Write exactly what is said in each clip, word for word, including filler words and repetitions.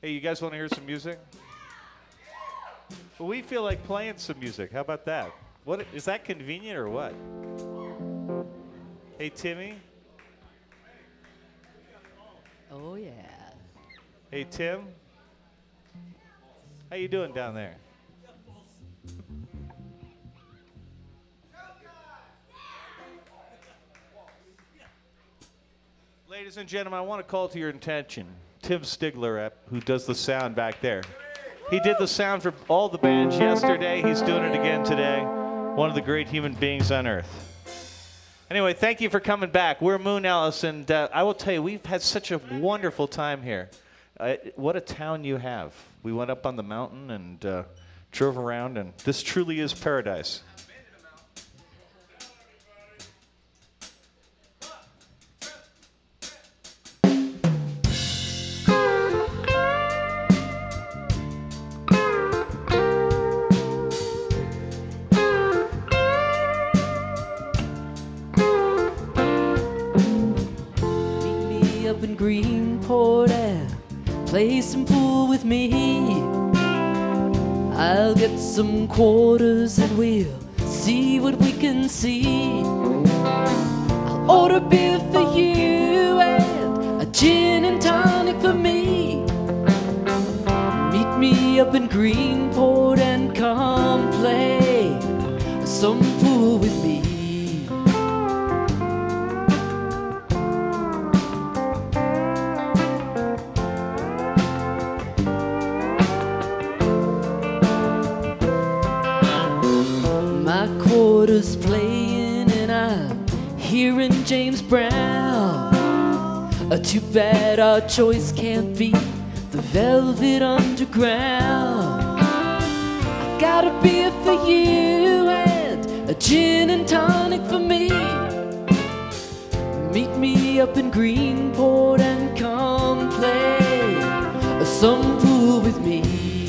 Hey, you guys want to hear some music? Well, we feel like playing some music. How about that? What is that convenient or what? Hey, Timmy. Oh yeah. Hey, Tim. How you doing down there? Ladies and gentlemen, I want to call to your attention Tim Stigler, at, who does the sound back there. He did the sound for all the bands yesterday. He's doing it again today. One of the great human beings on earth. Anyway, thank you for coming back. We're Moon Alice, and uh, I will tell you, we've had such a wonderful time here. Uh, what a town you have. We went up on the mountain and uh, drove around, and this truly is paradise. Up in Greenport and play some pool with me. I'll get some quarters and we'll see what we can see. I'll order beer for you and a gin and tonic for me. Meet me up in Greenport and come play some pool with me. Quarters playing and I'm hearing James Brown. Uh, too bad our choice can't be the Velvet Underground. I got a beer for you and a gin and tonic for me. Meet me up in Greenport and come play some pool with me.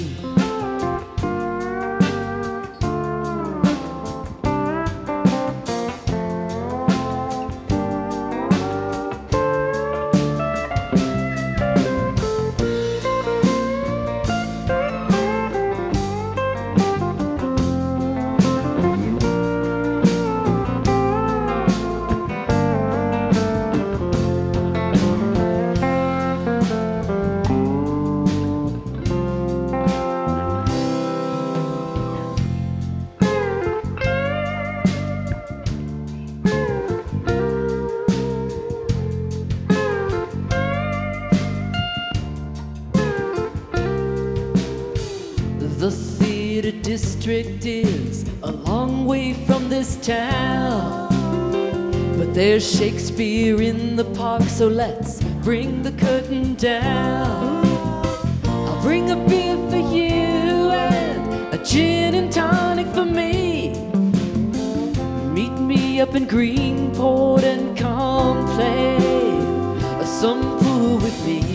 The theater district is a long way from this town, but there's Shakespeare in the park, so let's bring the curtain down. I'll bring a beer for you and a gin and tonic for me. Meet me up in Greenport and come play some pool with me.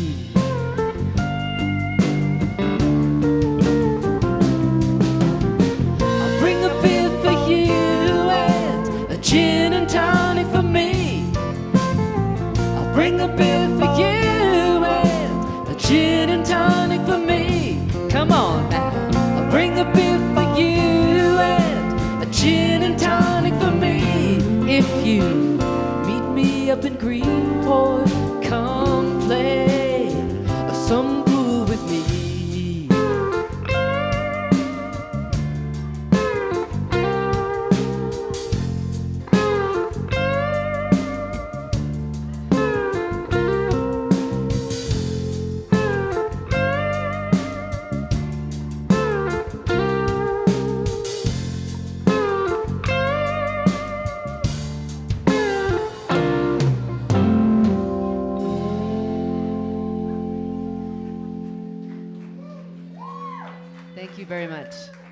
Gin and tonic for me. I'll bring a beer for you and a gin and tonic for me. Come on now. I'll bring a beer for you and a gin and tonic for me. If you meet me up in Greenport, come play some pool with me. Thank you very much.